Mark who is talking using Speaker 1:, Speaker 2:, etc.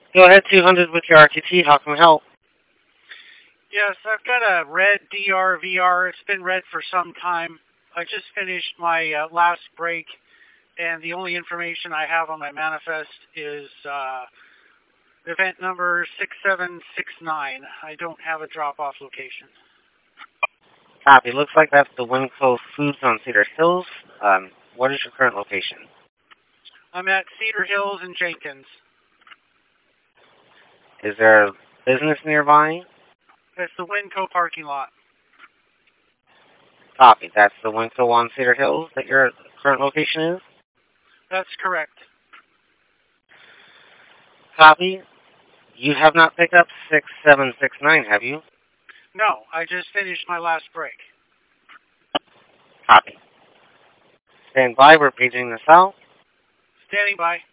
Speaker 1: Go ahead, 200 with your RTT. How can we help?
Speaker 2: Yes, I've got a red DRVR. It's been red for some time. I just finished my last break, and the only information I have on my manifest is event number 6769. I don't have a drop-off location.
Speaker 1: Copy. Looks like that's the Winco Foods on Cedar Hills. What is your current location?
Speaker 2: I'm at Cedar Hills and Jenkins.
Speaker 1: Is there a business nearby?
Speaker 2: It's the Winco parking lot.
Speaker 1: Copy. That's the Winco on Cedar Hills that your current location is?
Speaker 2: That's correct.
Speaker 1: Copy. You have not picked up 6769, have you?
Speaker 2: No, I just finished my last break.
Speaker 1: Copy. Stand by. We're paging this out.
Speaker 2: Standing by.